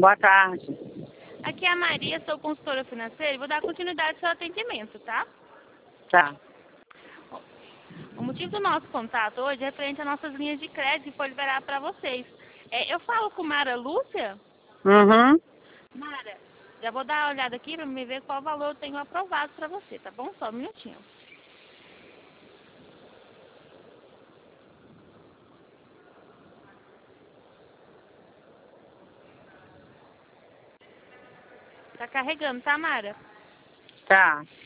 Boa tarde. Aqui é a Maria, sou consultora financeira e vou dar continuidade ao seu atendimento, tá? Tá. O motivo do nosso contato hoje é referente às nossas linhas de crédito que foi liberar para vocês. Eu falo com Mara Lúcia? Uhum. Mara, já vou dar uma olhada aqui para me ver qual valor eu tenho aprovado para você, tá bom? Só um minutinho. Tá carregando, tá, Mara? Tá.